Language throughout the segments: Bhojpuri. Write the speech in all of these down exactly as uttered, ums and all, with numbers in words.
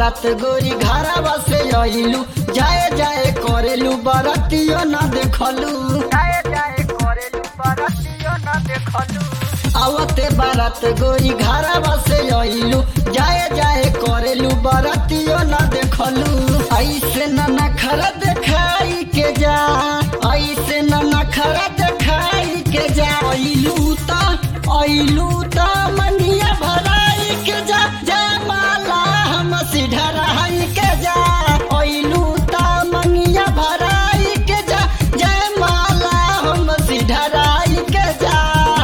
बारात गोरी घरवा से अइलू, जाए जाए करेलू बरतियो न देखलू, जाए जाए करेलू बरतियो न देखलू। आवते बारात गोरी घरवा से अइलू, जाए जाए करेलू बरतियो न देखलू। ऐसे न नखरा देखाई के जा, ऐसे न नखरा देखाई के जा। अइलू ता अइलू ता मनिया भराई के जा, जयमाला हम सिधराई के जा। अइलू ता मनिया भराई के जा, जयमाला हम सिधराई के जा।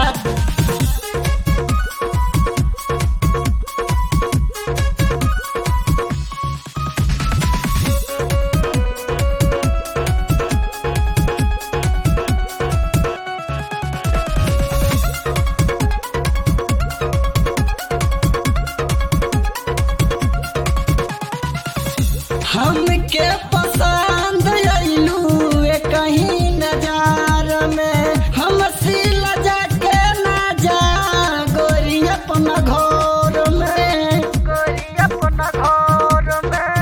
हमके पसंद अइलू कहीं नजार में, हम सिला जाके ना जा गोरी अपना घर में, गोरी अपना घर में।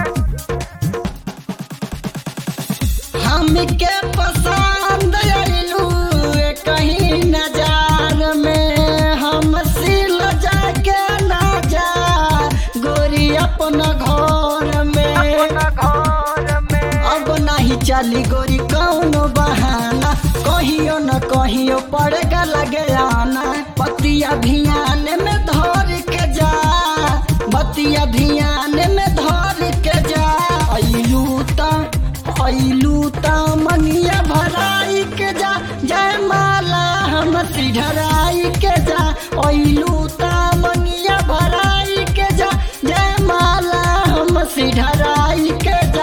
हमके पसंद अइलू कहीं नजार में, हम सिला जाके ना जा गोरी अपना घर में। घर में अब नहीं चली गोरी कौनो बहाना, कहियो न कहियो पड़ेगा लगे आना। बतिया धियान में धर के जा, बतिया धियान में धर के जा। अइलू ता अइलू ता मनिया भराई के जा, जयमाला हम सिधराई के जा। अइलू ता मनिया भराई के जा, जयमाला हम सिधराई के जा।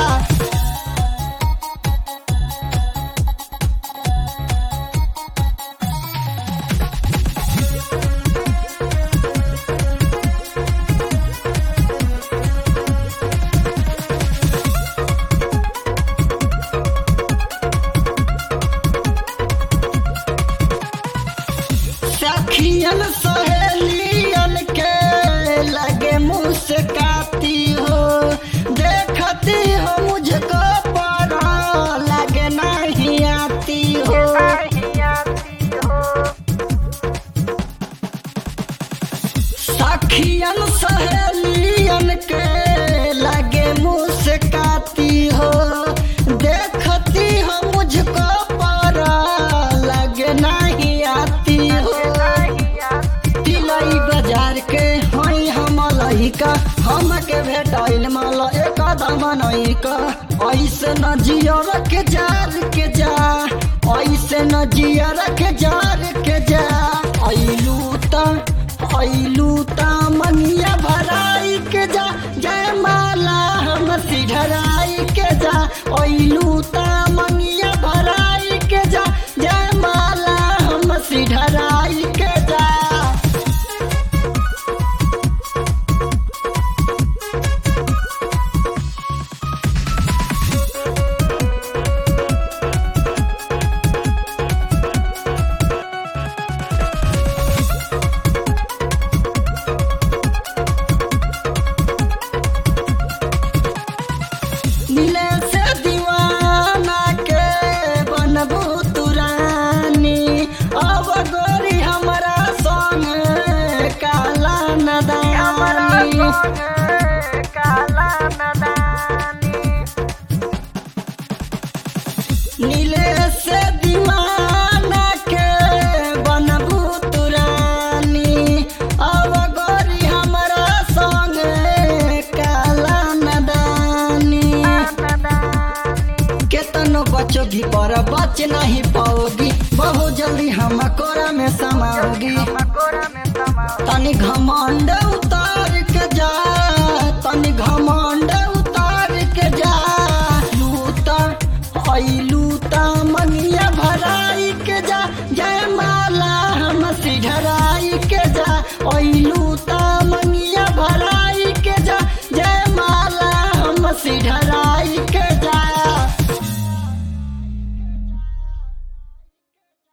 सखियन सहेलियन के लगे मुस्काती हो, देखती हो मुझको पर लगे नहीं आती हो। नहीं आती हो। सखियन सहेलियन के लगे मुस्काती हो, देखती हो मुझको पर लगे नहीं आती हो। तिलई बाजार के हई हम लइका, हमके भेटाइल माल एक दमनई का। ऐसे न जिया रख जार के जा, ऐसे न जिया रख जार के जा। अइलू ता अइलू ता मनिया भराई के जा, जयमाला हम सिधराई के जा। अइलू ता मनिया भराई के जा, जयमाला हम सिधराई के जा। मिले से दीवाना के बनबू तुरानी, अब गोरी हमारा संग काला नदानी। काला नदानी नीले से दीवाना के बनबू तुरानी, अब गोरी हमारा संग काला नदानी। केतनो बचोगी पर बच नहीं पाओगी, बहुत जल्दी हम कोरा में समाओगी। मकोरा में समा तनी घमंड उतार के जा, तनी घमंड उतार के जा। लूता अइलू ता मनिया भराई के जा, जयमाला हम सिधराई के जा। अइलू ता